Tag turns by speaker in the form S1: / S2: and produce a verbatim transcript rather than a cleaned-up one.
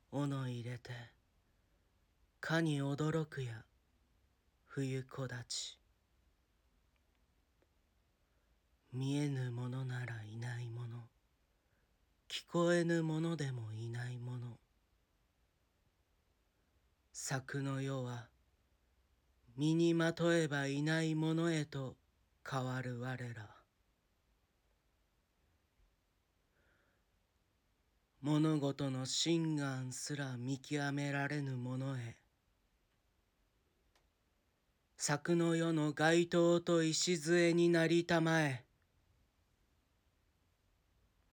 S1: 斧入れてかに驚くや冬木立ち。見えぬものならいないもの、聞こえぬものでもいないもの。作の世は身にまとえばいないものへと変わる我ら。物事の真贋すら見極められぬものへ、作の世の街灯と礎になりたまえ。